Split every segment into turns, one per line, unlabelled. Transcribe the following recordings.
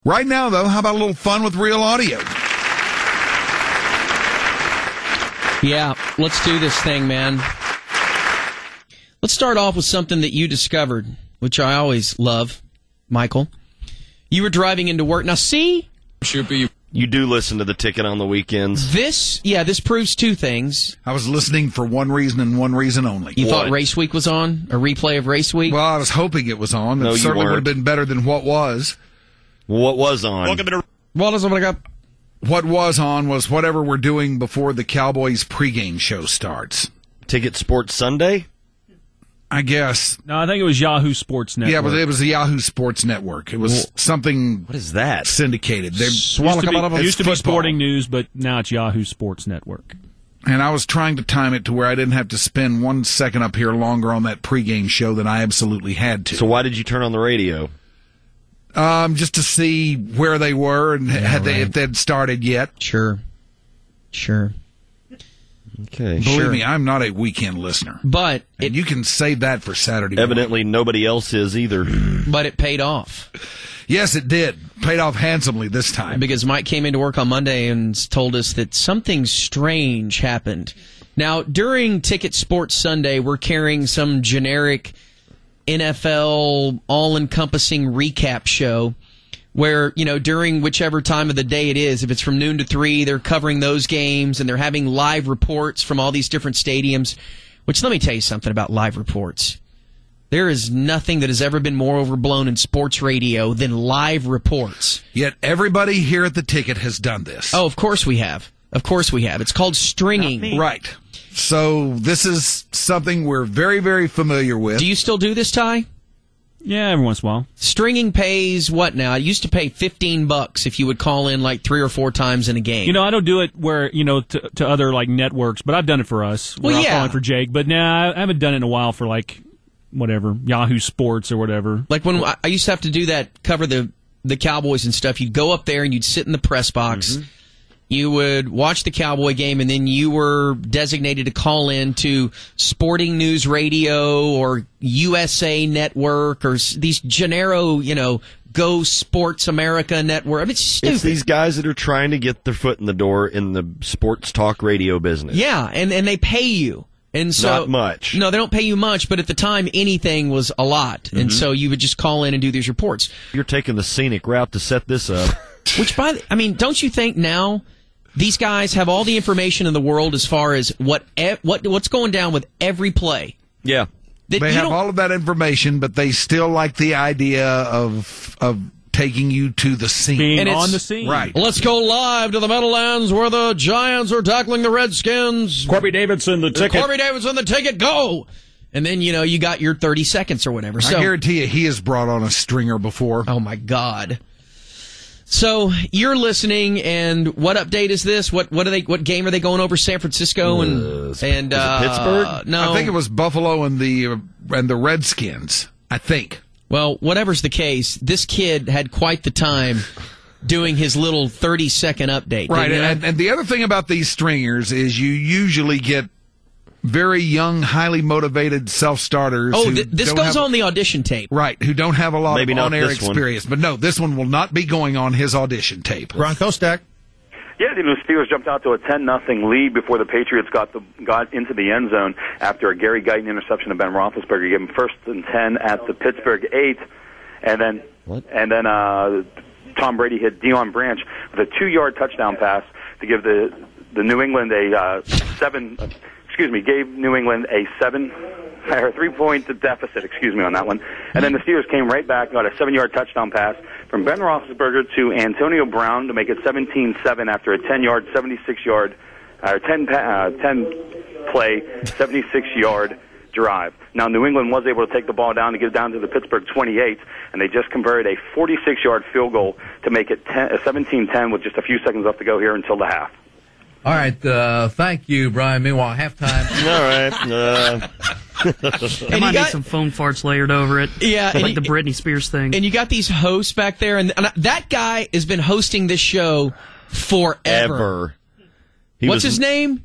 Right now, though, how about a little fun with real audio?
Yeah, let's do this thing, man. Let's start off with something that you discovered, which I always love, Michael. You were driving into work. Now, see?
You do listen to the Ticket on the weekends.
This proves two things.
I was listening for one reason and one reason only.
You thought Race Week was on? A replay of Race Week?
Well, I was hoping it was on.
No,
it certainly
weren't.
would have been better than what was.
What was on?
What was on was whatever we're doing before the Cowboys pregame show starts.
Ticket Sports Sunday?
I guess.
No, I think it was Yahoo Sports Network.
Yeah, but it was the Yahoo Sports Network. It was something.
What is that?
Syndicated.
Used to be Sporting News, but now it's Yahoo Sports Network.
And I was trying to time it to where I didn't have to spend 1 second up here longer on that pregame show than I absolutely had to.
So why did you turn on the radio?
Just to see where they were and if they'd started yet.
Sure.
Okay.
Believe me, I'm not a weekend listener.
But
you can save that for Saturday morning.
Evidently, nobody else is either.
But it paid off.
Yes, it did. Paid off handsomely this time.
Because Mike came into work on Monday and told us that something strange happened. Now, during Ticket Sports Sunday, we're carrying some generic NFL all-encompassing recap show where, during whichever time of the day it is, if it's from noon to 3, they're covering those games and they're having live reports from all these different stadiums, which let me tell you something about live reports. There is nothing that has ever been more overblown in sports radio than live reports.
Yet everybody here at the Ticket has done this.
Oh, of course we have. It's called stringing.
Right. So this is something we're very, very familiar with.
Do you still do this, Ty?
Yeah, every once in a while.
Stringing pays what now? It used to pay $15 if you would call in like 3 or 4 times in a game.
I don't do it where, to other like networks, but I've done it for us.
Well,
I'm
yeah.
calling for Jake, but I haven't done it in a while for like whatever, Yahoo Sports or whatever.
Like when I used to have to do that, cover the Cowboys and stuff, you'd go up there and you'd sit in the press box. Mm-hmm. You would watch the Cowboy game, and then you were designated to call in to Sporting News Radio or USA Network or these Gennaro, Go Sports America Network. I mean, it's stupid.
It's these guys that are trying to get their foot in the door in the sports talk radio business.
Yeah, and they pay you. And so,
not much.
No, they don't pay you much, but at the time, anything was a lot. Mm-hmm. And so you would just call in and do these reports.
You're taking the scenic route to set this up.
Which, don't you think now these guys have all the information in the world as far as what's going down with every play?
Yeah.
They have all of that information, but they still like the idea of taking you to the scene.
Being on the scene.
Right.
Let's go live to the Meadowlands where the Giants are tackling the Redskins.
Corby Davidson, the Ticket,
go! And then, you got your 30 seconds or whatever.
I guarantee you he has brought on a stringer before.
Oh, my God. So you're listening, and what update is this? What game are they going over? San Francisco and
Pittsburgh?
No,
I think it was Buffalo and the Redskins. I think.
Well, whatever's the case, this kid had quite the time doing his little 30-second update.
Right, and the other thing about these stringers is you usually get very young, highly motivated self-starters.
Oh, this goes on the audition tape.
Right, who don't have a lot
of
on-air experience. But no, this one will not be going on his audition tape.
Ron Kostak.
Yeah, the Steelers jumped out to a 10-0 lead before the Patriots got into the end zone after a Gary Guyton interception of Ben Roethlisberger. Gave him 1st and 10 at the Pittsburgh 8, and then Tom Brady hit Deion Branch with a 2-yard touchdown pass to give the New England gave New England a 3-point deficit, on that one. And then the Steelers came right back, got a 7-yard touchdown pass from Ben Roethlisberger to Antonio Brown to make it 17-7 after a 10-yard, 76-yard, 10-play, 76-yard drive. Now, New England was able to take the ball down to get it down to the Pittsburgh 28, and they just converted a 46-yard field goal to make it 17-10 with just a few seconds left to go here until the half.
All right, thank you, Brian. Meanwhile, halftime.
All right.
There might be some phone farts layered over it.
Yeah.
Like the Britney Spears thing.
And you got these hosts back there, and that guy has been hosting this show forever.
What's
his name?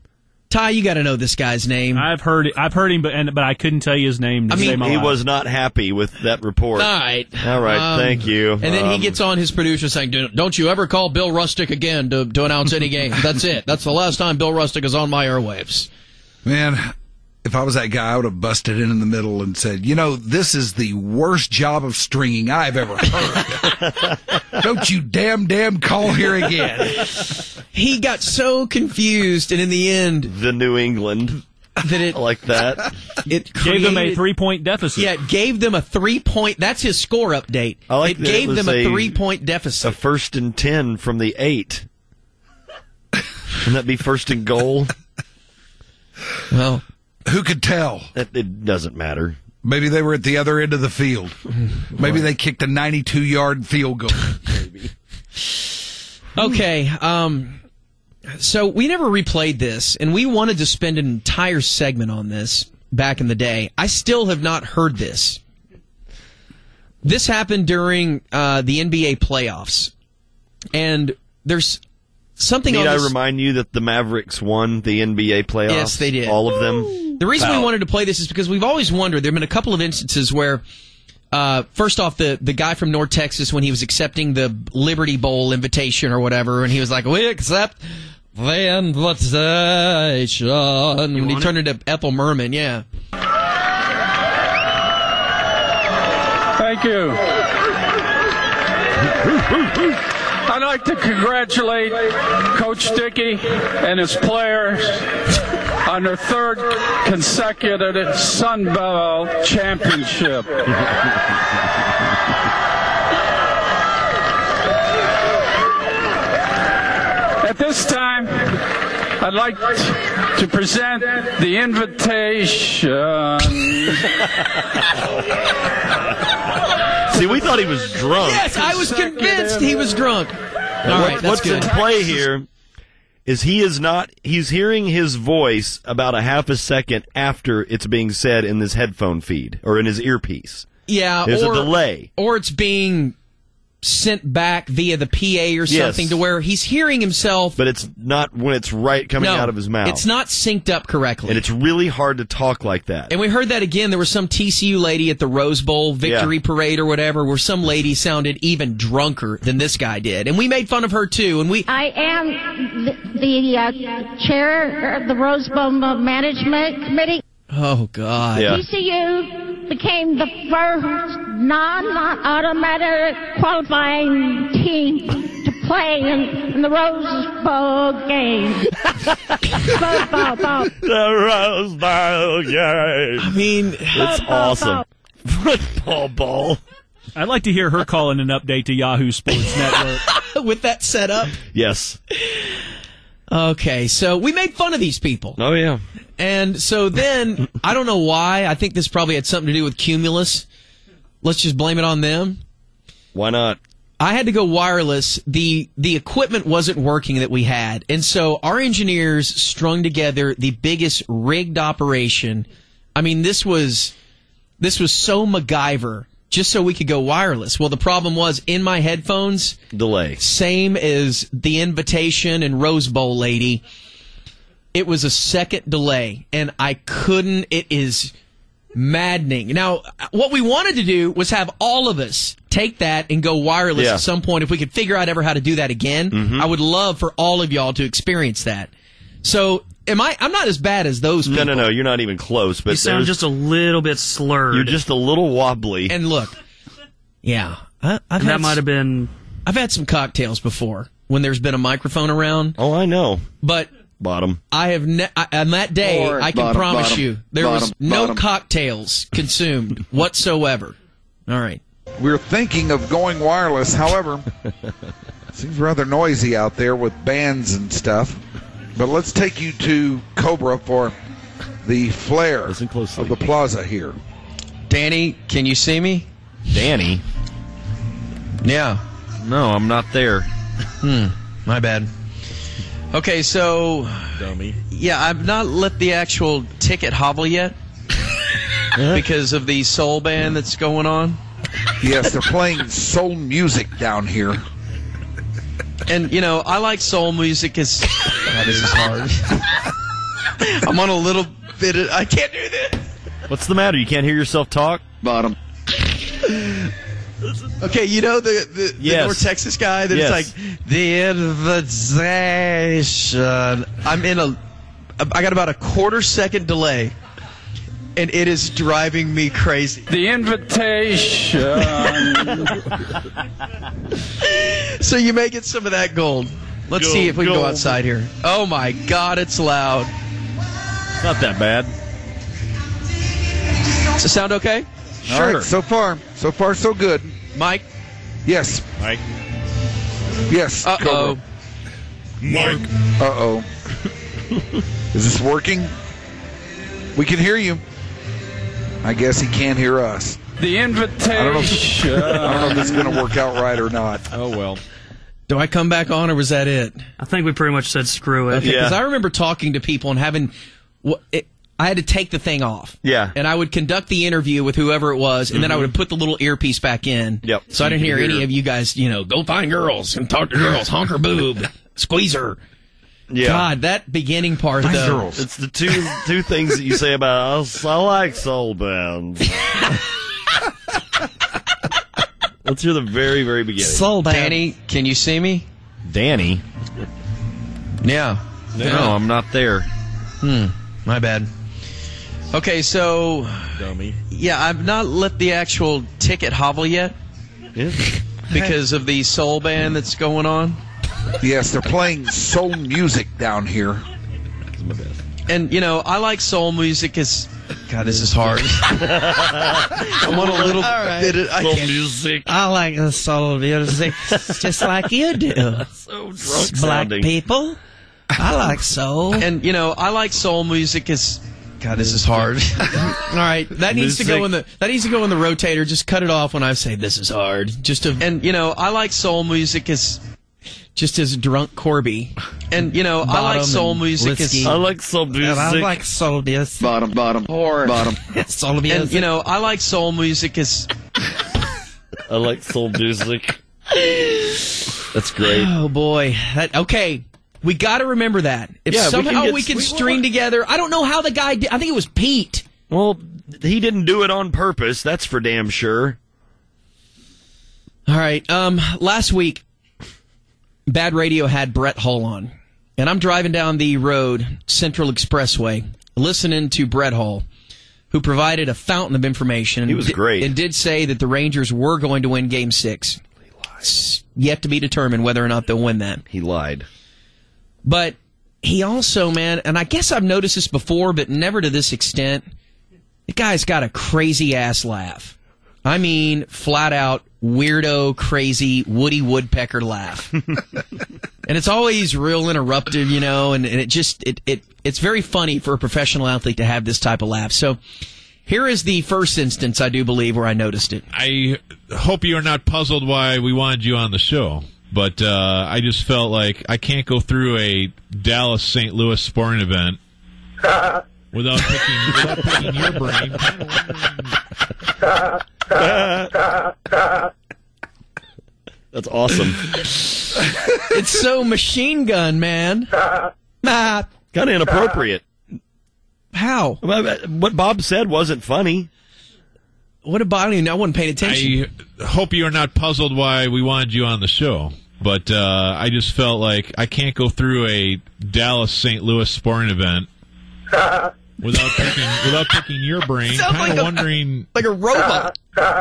Ty, you got to know this guy's name.
I've heard him, but I couldn't tell you his name.
He was not happy with that report.
All right.
Thank you.
And then he gets on his producer saying, "Don't you ever call Bill Rustick again to announce any game. That's it. That's the last time Bill Rustick is on my airwaves."
Man, if I was that guy, I would have busted in the middle and said, this is the worst job of stringing I've ever heard. Don't you damn call here again.
He got so confused, and in the end...
The New England.
That it,
like that.
It gave them a 3-point deficit.
Yeah, it gave them a 3-point... That's his score update.
I like
it gave them a 3-point deficit.
A 1st and 10 from the 8. Shouldn't that be 1st and goal?
Well...
Who could tell?
It doesn't matter.
Maybe they were at the other end of the field. Maybe they kicked a 92-yard field goal.
Maybe.
Okay, so we never replayed this, and we wanted to spend an entire segment on this back in the day. I still have not heard this. This happened during the NBA playoffs, and there's something
Need
on this...
I remind you that the Mavericks won the NBA playoffs?
Yes, they did.
All of them?
The reason we wanted to play this is because we've always wondered, there have been a couple of instances where, first off, the guy from North Texas, when he was accepting the Liberty Bowl invitation or whatever, and he was like, "We accept the invitation." When he turned into Ethel Merman, yeah.
Thank you. I'd like to congratulate Coach Dickey and his players on their 3rd consecutive Sun Belt championship. At this time, I'd like to present the invitation.
See, we thought he was drunk.
Yes, I was convinced he was drunk. All right, that's
what's
good.
in play here is he's hearing his voice about a half a second after it's being said in this headphone feed or in his earpiece.
Yeah,
there's a delay.
Or it's being sent back via the PA or something to where he's hearing himself.
But it's not when it's coming out of his mouth.
It's not synced up correctly.
And it's really hard to talk like that.
And we heard that again. There was some TCU lady at the Rose Bowl victory parade or whatever where some lady sounded even drunker than this guy did. And we made fun of her too. And
I am the chair of the Rose Bowl Management Committee.
Oh, God.
Yeah.
TCU became the first non-automatic qualifying team to play in the Rose Bowl game.
The Rose Bowl game.
I mean,
it's awesome. Football ball.
I'd like to hear her calling an update to Yahoo Sports Network.
With that set up?
Yes.
Okay, so we made fun of these people.
Oh, yeah.
And so then, I don't know why. I think this probably had something to do with Cumulus. Let's just blame it on them.
Why not?
I had to go wireless. The equipment wasn't working that we had. And so our engineers strung together the biggest rigged operation. I mean, this was so MacGyver, just so we could go wireless. Well, the problem was, in my headphones...
Delay.
Same as the invitation and Rose Bowl lady. It was a second delay, and I couldn't... It is maddening. Now, what we wanted to do was have all of us take that and go wireless at some point. If we could figure out ever how to do that again, I would love for all of y'all to experience that. So... I'm not as bad as those people.
No, you're not even close. But
you sound just a little bit slurred.
You're just a little wobbly.
And look, yeah, that
might have been...
I've had some cocktails before when there's been a microphone around.
Oh, I know.
But
bottom.
I have on that day, I can promise you, there was no cocktails consumed whatsoever. All right.
We're thinking of going wireless. However, seems rather noisy out there with bands and stuff. But let's take you to Cobra for the flare of the plaza here.
Danny, can you see me?
Danny?
Yeah.
No, I'm not there.
My bad. Okay, so...
Dummy.
Yeah, I've not let the actual ticket hobble yet because of the soul band that's going on.
Yes, they're playing soul music down here.
And, I like soul music. That is hard. I'm on a little bit of... I can't do this.
What's the matter? You can't hear yourself talk?
Bottom.
Okay, you know the North Texas guy that's like, the invitation. I got about a quarter-second delay, and it is driving me crazy.
The invitation.
So you may get some of that gold. Let's see if we can go outside here. Oh, my God, it's loud.
It's not that bad.
Does it sound okay?
All right, so far so good.
Mike?
Yes.
Mike?
Yes.
Uh-oh.
Mike. Uh-oh. Is this working? We can hear you. I guess he can't hear us.
The invitation.
I don't know if this is going to work out right or not.
Oh, well.
Do I come back on, or was that it?
I think we pretty much said screw it.
Okay, because I remember talking to people and having... I had to take the thing off.
Yeah.
And I would conduct the interview with whoever it was, and then I would put the little earpiece back in.
Yep.
So I didn't hear any of you guys, go find girls and talk to girls, honk her boob, squeeze her.
Yeah.
God, that beginning part, though.
Girls.
It's the two things that you say about, I like soul bands. Let's hear the very, very beginning.
Soul band. Danny, can you see me?
Danny?
Yeah.
No, I'm not there.
My bad. Okay, so...
Dummy.
Yeah, I've not let the actual ticket hobble yet.
Yeah.
Because of the soul band that's going on.
Yes, they're playing soul music down here.
That's my best.
And, I like soul music as... God, this is hard. I'm on a little bit of...
Soul music.
I like the soul music just like you do.
So drunk
Black
sounding.
people. I like soul. And, I like soul music as... God, this is hard. All right, that needs to go in the rotator. Just cut it off when I say this is hard. I like soul music as just as drunk Corby. And I like soul music as
I like soul music.
I like soul music.
Bottom.
Bottom. Soul music. And I like soul music as
I like soul music. That's great.
Oh boy. Okay. We got to remember that. If somehow we can string together, I don't know how the guy did. I think it was Pete.
Well, he didn't do it on purpose. That's for damn sure.
All right. Last week, Bad Radio had Brett Hull on, and I'm driving down the road, Central Expressway, listening to Brett Hull, who provided a fountain of information.
He was great.
And did say that the Rangers were going to win Game 6. It's yet to be determined whether or not they'll win that.
He lied.
But he also, man, and I guess I've noticed this before, but never to this extent, the guy's got a crazy-ass laugh. I mean, flat-out, weirdo, crazy, Woody Woodpecker laugh. And it's always real interruptive, and it's very funny for a professional athlete to have this type of laugh. So here is the first instance, I do believe, where I noticed it.
I hope you are not puzzled why we wanted you on the show. But I just felt like I can't go through a Dallas-St. Louis sporting event without picking your brain.
That's awesome.
It's so machine gun, man.
Kind of inappropriate.
How?
What Bob said wasn't funny.
What about you? I wasn't paying attention.
I hope you are not puzzled why we wanted you on the show. But I just felt like I can't go through a Dallas-St. Louis sporting event without picking your brain. Kind of wondering,
like a robot.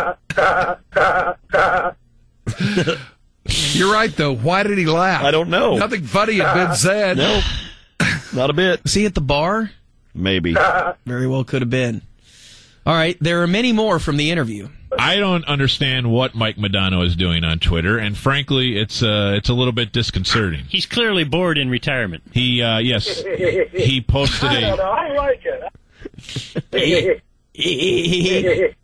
You're right, though. Why did he laugh?
I don't know.
Nothing funny had been said.
Nope. Not a bit.
Was he at the bar?
Maybe.
Very well could have been. All right, there are many more from the interview.
I don't understand what Mike Modano is doing on Twitter, and frankly, it's a little bit disconcerting.
He's clearly bored in retirement.
He posted a.
I like it.
Is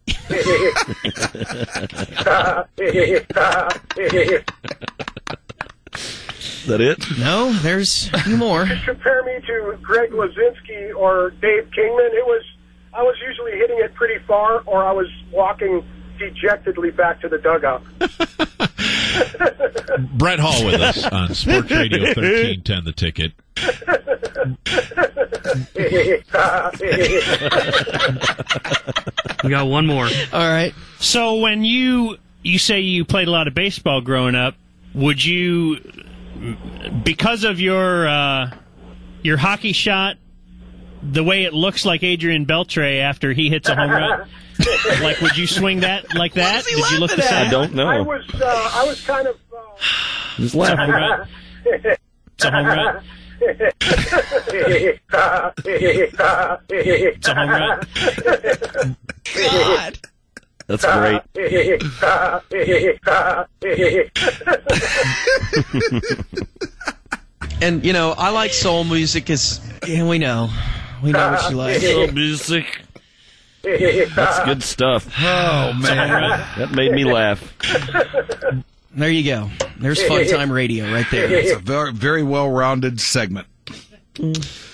that it?
No, there's a few more.
Just compare me to Greg Lazinski or Dave Kingman. I was usually hitting it pretty far, or I was walking dejectedly back to the dugout.
Brett Hall with us on Sports Radio 1310 The Ticket.
We got one more.
All right.
So when you say you played a lot of baseball growing up, would you, because of your hockey shot, the way it looks like Adrian Beltre after he hits a home run, like would you swing that like that? Did you look the same?
I don't know.
I was kind of.
Just laugh.
It's a home run. It's a home run.
God.
That's great.
And, you know, I like soul music we know what you like.
Soul music. That's good stuff.
Oh, man.
That made me laugh.
There you go. There's Fun Time Radio right there.
It's a very, very well-rounded segment.